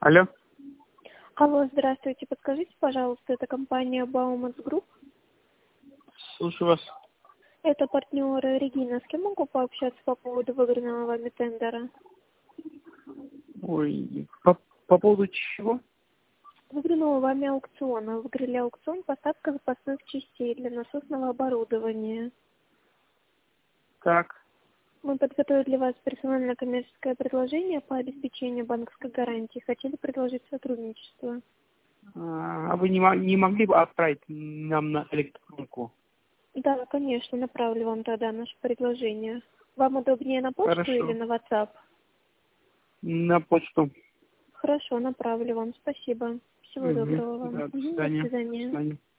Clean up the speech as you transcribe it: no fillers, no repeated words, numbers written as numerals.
Алло. Алло, здравствуйте. Подскажите, пожалуйста, это компания Baumans Group? Слушаю вас. Это партнер Регина. С кем могу пообщаться по поводу выигранного вами тендера? Ой, по поводу чего? Выигранного вами аукциона. Выиграли аукцион «Поставка запасных частей для насосного оборудования». Так. Мы подготовили для вас персональное коммерческое предложение по обеспечению банковской гарантии. Хотели предложить сотрудничество. А вы не могли бы отправить нам на электронку? Да, конечно, направлю вам тогда наше предложение. Вам удобнее на почту Хорошо. или на WhatsApp? На почту. Хорошо, направлю вам. Спасибо. Всего доброго вам. Да, до До свидания. До свидания. свидания.